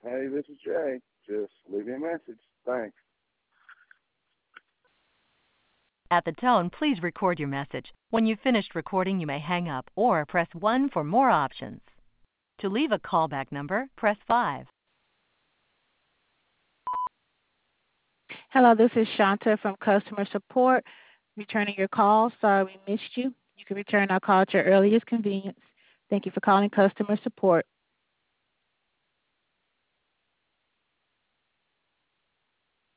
Hey, this is Jay. Just leave me a message. Thanks. At the tone, please record your message. When you've finished recording, you may hang up or press 1 for more options. To leave a callback number, press 5. Hello, this is Shanta from customer support. Returning your call. Sorry we missed you. You can return our call at your earliest convenience. Thank you for calling customer support.